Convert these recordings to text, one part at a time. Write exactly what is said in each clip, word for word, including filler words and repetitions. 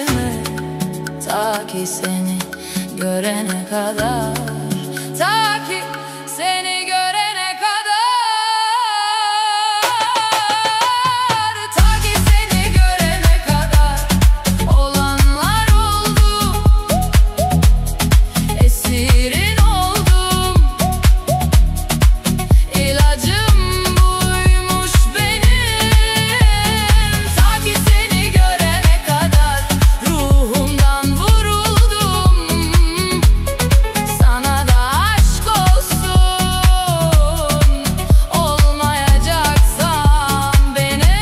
kendimi, ta ki seni görene kadar, ta ki seni görene kadar, ta ki seni görene kadar olanlar oldu, esirin oldum, ilacım buymuş benim. Ta ki seni görene kadar ruhumdan vuruldum, sana da aşk olsun, olmayacaksan benim.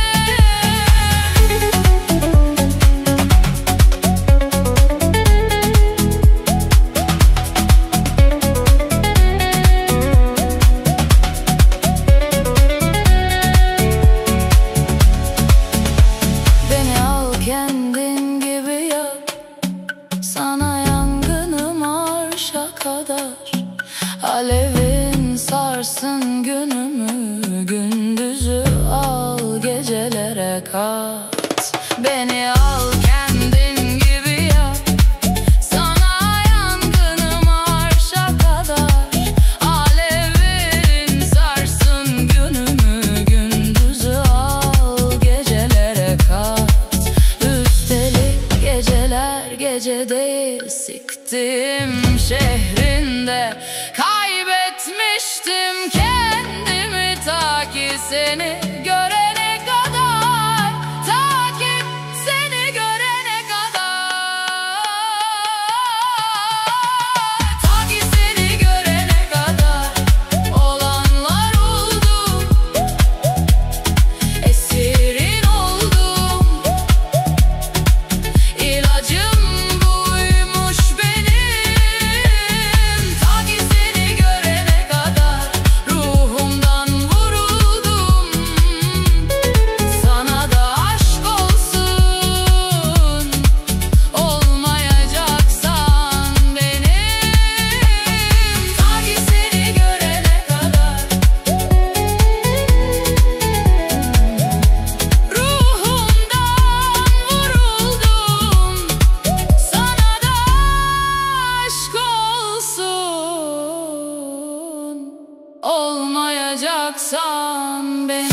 Beni al kendin gibi yak, sana yangınım arşa kadar. Alevin sarsın günümü, gündüzü al gecelere kat. Beni al kendin gibi yak, sana yangınım arşa kadar. Alevin sarsın günümü, gündüzü al gecelere kat. Üstelik geceler gece değil, siktim şehrinde kaybetmiştim kendimi, ta ki seni görene kadar, ta ki seni görene kadar, ta ki seni görene kadar olanlar oldu, esirin oldum, ilacım buymuş benim. Ta ki seni görene kadar ruhumdan vuruldum, sana da aşk olsun, olmayacaksan benim. Ta ki seni görene kadar ruhumdan vuruldum, sana da aşk olsun, olmayacaksan benim.